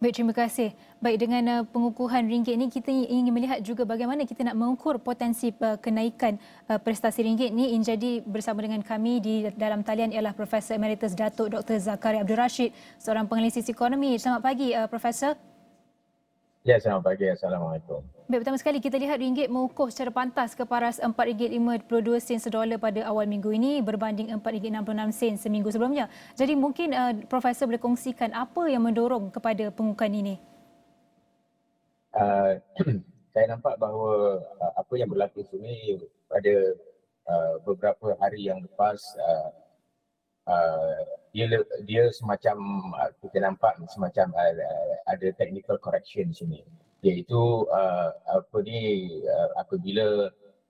Baik, terima kasih. Baik, dengan pengukuhan ringgit ini kita ingin melihat juga bagaimana kita nak mengukur potensi kenaikan prestasi ringgit ini. Jadi bersama dengan kami di dalam talian ialah Profesor Emeritus Datuk Dr. Zakaria Abdul Rashid, seorang penganalisis ekonomi. Selamat pagi, Profesor. Ya, selamat pagi. Assalamualaikum. Baik, pertama sekali kita lihat ringgit mengukuh secara pantas ke paras RM4.52 sedolar pada awal minggu ini berbanding RM4.66 seminggu sebelumnya. Jadi mungkin Profesor boleh kongsikan apa yang mendorong kepada pengukuhan ini? Saya nampak bahawa apa yang berlaku sini pada beberapa hari yang lepas dia semacam kita nampak semacam ada technical correction sini, iaitu apabila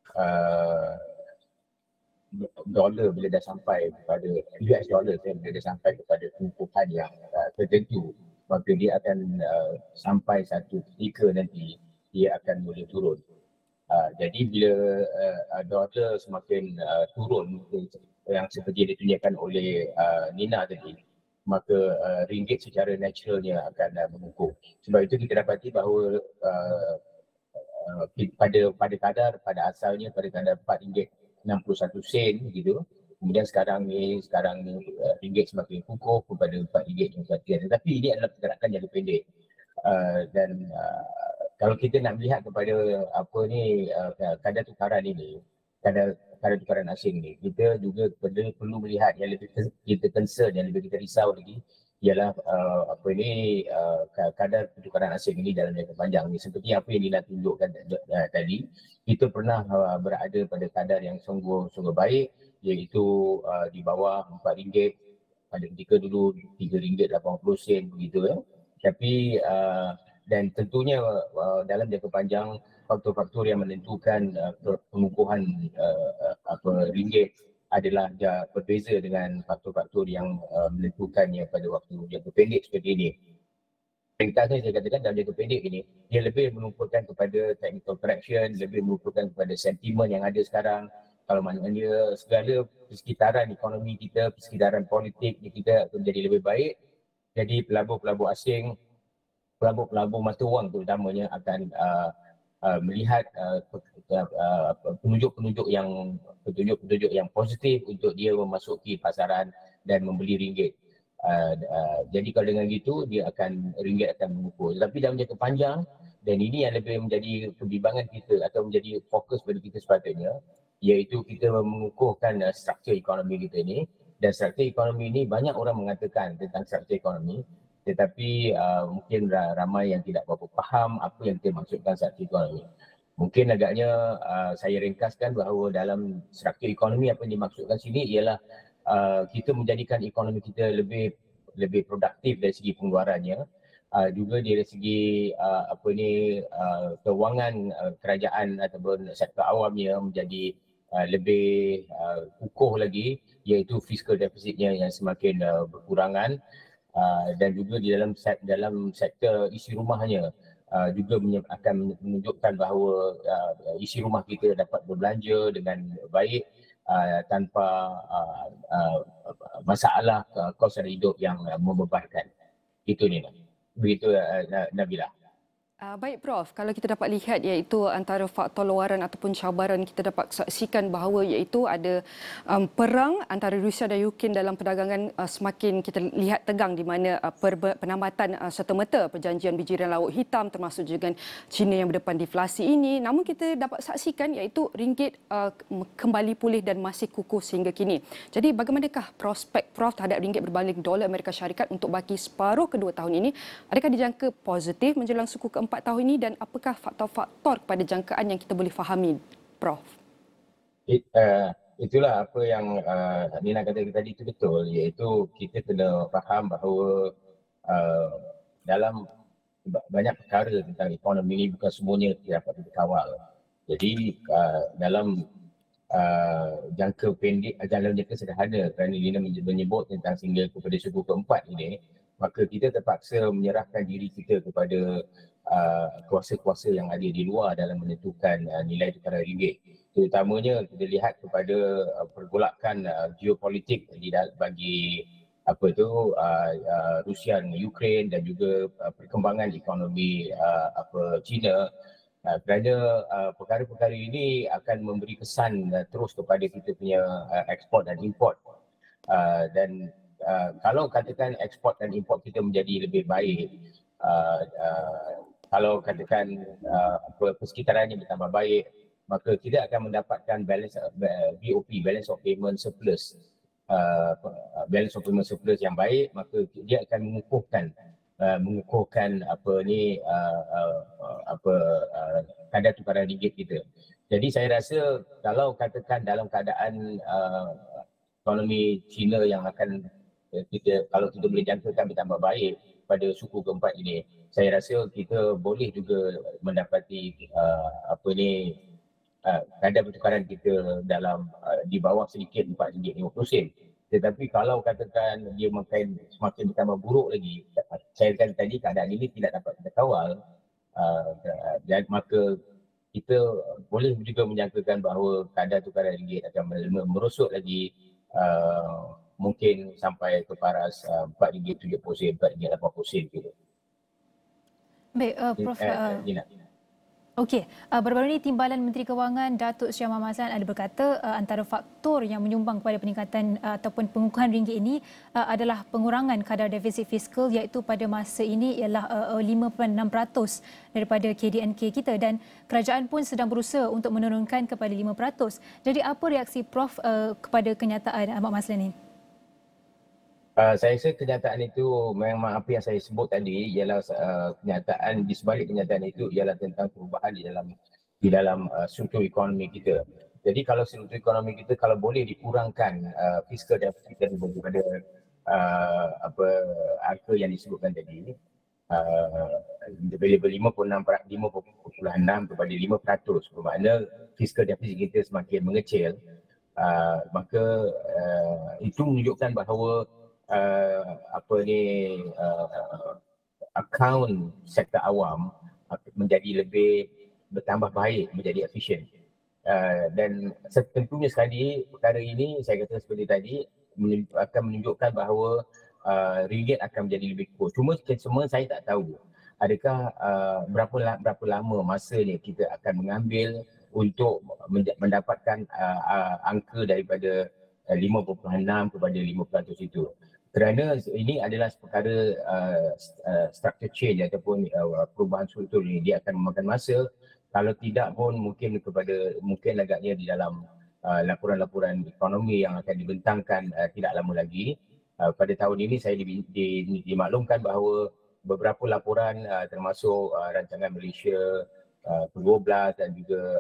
dolar bila dah sampai kepada US dollar bila dah sampai kepada pengukuhan yang tertentu, maka dia akan sampai satu ketika nanti dia akan mula turun. Jadi bila dolar semakin turun yang seperti ditunjukkan oleh Nina tadi, maka ringgit secara naturalnya akan mengukuh. Sebab itu kita dapati bahawa pada asalnya pada kadar RM4.61 begitu. Kemudian sekarang ni ringgit semakin kukuh kepada RM4.61. Tetapi ini adalah pergerakan jangka pendek. Dan kalau kita nak melihat kepada kadar tukaran ini, kadar tukaran asing ni, kita juga perlu melihat yang lebih kita concern, yang lebih kita risau lagi ialah kadar pertukaran asing ini dalam jangka panjang ni. Seperti apa yang Nina tunjukkan tadi, kita pernah berada pada kadar yang sungguh baik, iaitu di bawah RM4 pada ketika dulu RM3.80 begitu ya. Tapi dan tentunya dalam jangka panjang faktor-faktor yang menentukan pengukuhan ringgit adalah berbeza dengan faktor-faktor yang menentukannya pada waktu jangka pendek seperti ini. Ringkasnya saya katakan dalam jangka pendek ini, dia lebih merupakan kepada technical correction, lebih merupakan kepada sentimen yang ada sekarang. Kalau maknanya segala persekitaran ekonomi kita, persekitaran politik kita akan menjadi lebih baik. Jadi pelabur-pelabur asing, pelabur-pelabur mata wang terutamanya akan melihat penunjuk-penunjuk yang positif untuk dia memasuki pasaran dan membeli ringgit. Jadi kalau dengan gitu ringgit akan mengukuh. Tetapi dalam jangka panjang, dan ini yang lebih menjadi kebimbangan kita atau menjadi fokus pada kita sepatutnya, iaitu kita mengukuhkan struktur ekonomi kita ini. Dan struktur ekonomi ini banyak orang mengatakan tentang struktur ekonomi, tetapi mungkin ramai yang tidak berapa faham apa yang kita maksudkan struktur ekonomi. Mungkin agaknya saya ringkaskan bahawa dalam struktur ekonomi apa yang dimaksudkan sini ialah kita menjadikan ekonomi kita lebih produktif dari segi pengeluarannya, juga dari segi kewangan kerajaan ataupun sektor awamnya menjadi lebih kukuh lagi, iaitu fiscal deficitnya yang semakin berkurangan. Dan juga di dalam sektor isi rumahnya juga akan menunjukkan bahawa isi rumah kita dapat berbelanja dengan baik tanpa masalah kos hidup yang membebankan. Itu Nina. Begitu Nabila. Baik Prof, kalau kita dapat lihat iaitu antara faktor luaran ataupun cabaran kita dapat saksikan bahawa iaitu ada perang antara Rusia dan Ukraine dalam perdagangan semakin kita lihat tegang di mana penambatan serta-merta perjanjian bijiran Laut Hitam termasuk juga China yang berdepan deflasi ini. Namun kita dapat saksikan iaitu ringgit kembali pulih dan masih kukuh sehingga kini. Jadi bagaimanakah prospek Prof terhadap ringgit berbanding dolar Amerika Syarikat untuk baki separuh kedua tahun ini? Adakah dijangka positif menjelang suku ke-4 tahun ini dan apakah faktor-faktor kepada jangkaan yang kita boleh fahami, Prof? Itulah apa yang Nina kata tadi, itu betul, iaitu kita kena faham bahawa dalam banyak perkara tentang ekonomi ini bukan semuanya dapat kita kawal. Jadi dalam jangka pendek, dalam jangka sederhana, kerana Nina menyebut tentang sehingga kepada suku ke-4 ini, maka kita terpaksa menyerahkan diri kita kepada kuasa-kuasa yang ada di luar dalam menentukan nilai tukaran ringgit. Terutamanya kita lihat kepada pergolakan geopolitik bagi Rusia dengan Ukraine dan juga perkembangan ekonomi China. Kerana perkara-perkara ini akan memberi kesan terus kepada kita punya ekspor dan import. Dan kalau katakan ekspor dan import kita menjadi lebih baik, kalau katakan persekitarannya bertambah baik, maka kita akan mendapatkan BOP, balance of payment surplus. Balance of payment surplus yang baik, maka dia akan mengukuhkan kadar tukaran ringgit kita. Jadi saya rasa kalau katakan dalam keadaan ekonomi China yang akan kalau kita boleh jangkakan bertambah baik pada suku keempat ini, saya rasa kita boleh juga mendapati kadar pertukaran kita dalam di bawah sedikit RM4.50. Tetapi kalau katakan dia semakin bertambah buruk lagi, saya kata tadi keadaan ini tidak dapat kita kawal, dan maka kita boleh juga menjangkakan bahawa kadar tukaran ringgit akan merosot lagi, mungkin sampai ke paras RM4.70, RM4.80 gitu. Baik, Prof. Okey, baru-baru ini Timbalan Menteri Kewangan Datuk Syah Muhammad Hassan ada berkata antara faktor yang menyumbang kepada peningkatan ataupun pengukuhan ringgit ini adalah pengurangan kadar defisit fiskal, iaitu pada masa ini ialah 5.6% daripada KDNK kita, dan kerajaan pun sedang berusaha untuk menurunkan kepada 5%. Jadi apa reaksi Prof kepada kenyataan Ahmad Maslan ini? Saya rasa kenyataan itu memang apa yang saya sebut tadi ialah kenyataan, di sebalik kenyataan itu ialah tentang perubahan di dalam struktur ekonomi kita. Jadi kalau struktur ekonomi kita kalau boleh dikurangkan fiskal deficit daripada angka yang disebutkan tadi, level 5.6 kepada 5%, bermakna fiskal deficit kita semakin mengecil, maka itu menunjukkan bahawa akaun sektor awam menjadi lebih bertambah baik, menjadi efisien. Dan tentunya sekali perkara ini saya kata seperti tadi akan menunjukkan bahawa ringgit akan menjadi lebih kuat. Cuma semua saya tak tahu adakah berapa lama masanya kita akan mengambil untuk mendapatkan angka daripada 5.6 kepada 5% itu. Kerana ini adalah perkara structure change ataupun perubahan struktur ini, dia akan memakan masa. Kalau tidak pun mungkin agaknya di dalam laporan-laporan ekonomi yang akan dibentangkan tidak lama lagi. Pada tahun ini saya dimaklumkan bahawa beberapa laporan termasuk rancangan Malaysia ke-12 dan juga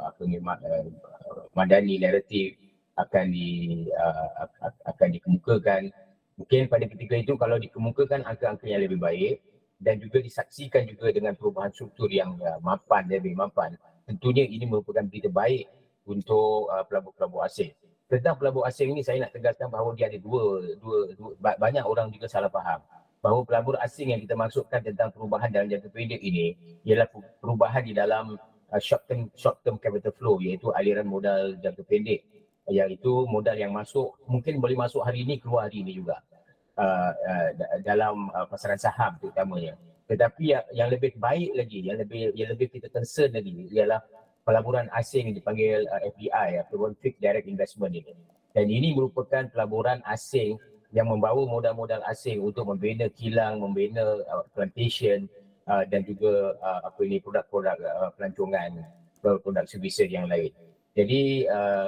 Madani Naratif akan dikemukakan. Mungkin pada ketika itu kalau dikemukakan angka-angka yang lebih baik dan juga disaksikan juga dengan perubahan struktur yang lebih mapan, tentunya ini merupakan berita baik untuk pelabur-pelabur asing. Tentang pelabur asing ini saya nak tegaskan bahawa dia ada banyak orang juga salah faham bahawa pelabur asing yang kita maksudkan tentang perubahan dalam jangka pendek ini ialah perubahan di dalam short term capital flow, iaitu aliran modal jangka pendek, iaitu modal yang masuk mungkin boleh masuk hari ini, keluar hari ini juga dalam pasaran saham terutamanya. Tetapi yang lebih baik lagi, yang lebih kita concern lagi ialah pelaburan asing yang dipanggil FDI, Foreign Direct Investment ini. Dan ini merupakan pelaburan asing yang membawa modal-modal asing untuk membina kilang, membina plantation dan juga produk-produk pelancongan, produk services yang lain. Jadi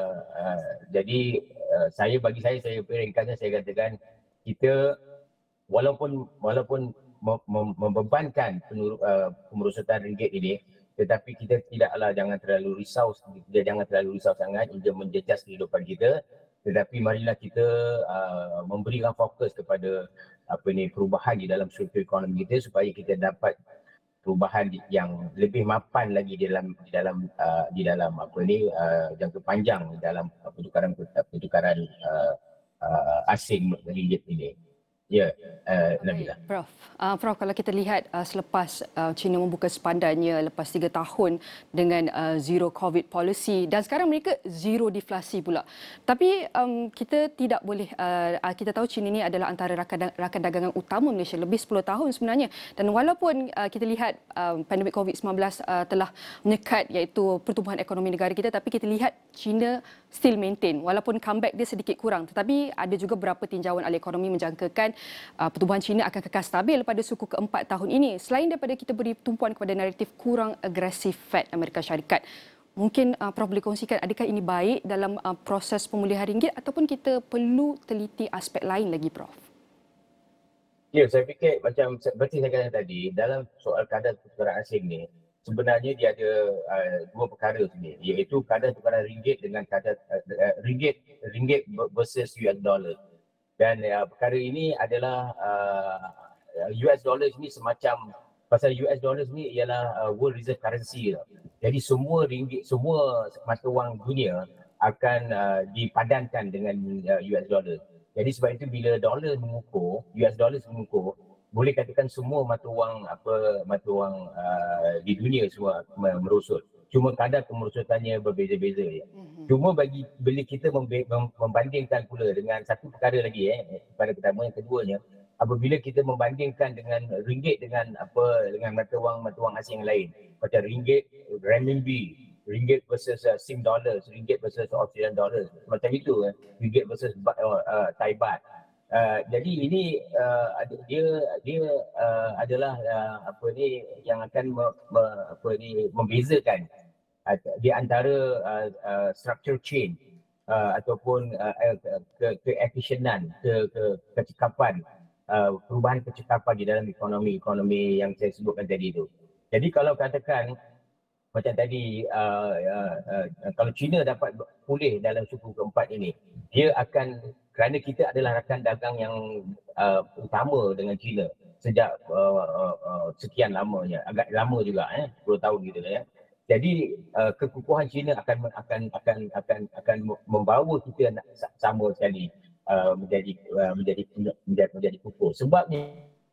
saya ringkasnya saya katakan kita walaupun membebankan kemerosotan ringgit ini, tetapi kita jangan terlalu risau sangat hingga menjejas kehidupan kita. Tetapi marilah kita memberikan fokus kepada perubahan di dalam struktur ekonomi kita supaya kita dapat perubahan yang lebih mapan lagi di dalam jangka panjang dalam pertukaran asing ringgit ini. Ya, Nabila. Prof. Prof, kalau kita lihat selepas China membuka sepandannya lepas 3 tahun dengan zero COVID policy dan sekarang mereka zero deflasi pula. Tapi kita tidak boleh, kita tahu China ini adalah antara rakan dagangan utama Malaysia lebih 10 tahun sebenarnya. Dan walaupun kita lihat pandemik COVID-19 telah menyekat iaitu pertumbuhan ekonomi negara kita, tapi kita lihat China still maintain walaupun comeback dia sedikit kurang. Tetapi ada juga beberapa tinjauan ahli ekonomi menjangkakan pertumbuhan China akan kekal stabil pada suku keempat tahun ini. Selain daripada kita beri tumpuan kepada naratif kurang agresif Fed Amerika Syarikat, mungkin Prof boleh kongsikan adakah ini baik dalam proses pemulihan ringgit ataupun kita perlu teliti aspek lain lagi, Prof? Ya, saya fikir macam seperti saya katakan tadi, dalam soal kadar tukaran asing ni, sebenarnya dia ada dua perkara sini, iaitu kadar tukaran ringgit dengan kadar ringgit versus US dollar. Dan perkara ini adalah US dollars ni semacam, pasal US dollars ni ialah world reserve currency. Jadi semua ringgit, semua mata wang dunia akan dipadankan dengan US dollar. Jadi sebab itu bila dolar mengukur, US dollars mengukur, boleh katakan semua mata wang di dunia semua merosot. Cuma kadar kemerosotannya berbeza-beza ya. Cuma bila kita membandingkan pula dengan satu perkara lagi pada pertama, yang keduanya, apabila kita membandingkan dengan ringgit dengan mata wang asing lain, macam ringgit, renminbi, ringgit versus Sing dollars, ringgit versus Australian dollars, macam itu, ringgit versus Thai baht. Jadi ini dia adalah yang akan membezakan di antara structure change ataupun keefisienan, kecekapan, perubahan kecekapan di dalam ekonomi yang saya sebutkan tadi itu. Jadi kalau katakan macam tadi, kalau China dapat pulih dalam suku keempat ini, dia akan, kerana kita adalah rakan dagang yang utama dengan China sejak sekian lamanya, agak lama juga 10 tahun gitu ya. Jadi kekukuhan China akan membawa kita sama sekali menjadi kukuh. Sebabnya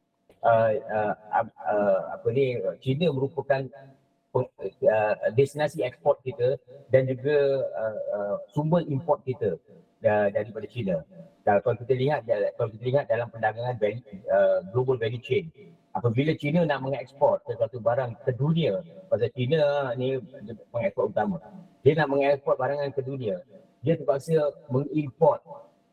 China merupakan destinasi ekspor kita dan juga sumber import kita daripada China. Dan kalau kita lihat dalam perdagangan global value chain, apabila China nak mengekspor sesuatu barang ke dunia, pasal China ni pengekspor utama, dia nak mengekspor barangan ke dunia, dia terpaksa mengimport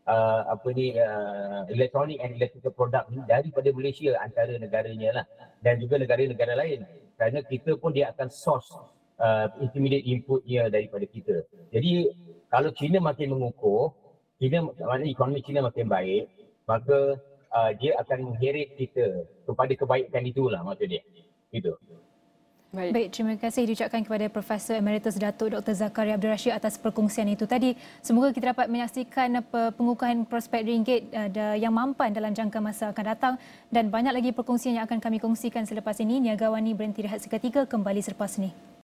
electronic and electrical product ni daripada Malaysia, antara negaranya lah, dan juga negara-negara lain, kerana kita pun dia akan source intermediate inputnya daripada kita. Jadi kalau China makin mengukuh, maknanya ekonomi China makin baik, maka dia akan mengheret kita kepada kebaikan itulah maksud dia. Itu. Baik, terima kasih diucapkan kepada Profesor Emeritus Datuk Dr. Zakaria Abdul Rashid atas perkongsian itu tadi. Semoga kita dapat menyaksikan pengukuhan prospek ringgit yang mampan dalam jangka masa akan datang, dan banyak lagi perkongsian yang akan kami kongsikan selepas ini. Niagawani berhenti rehat seketika, kembali selepas ini.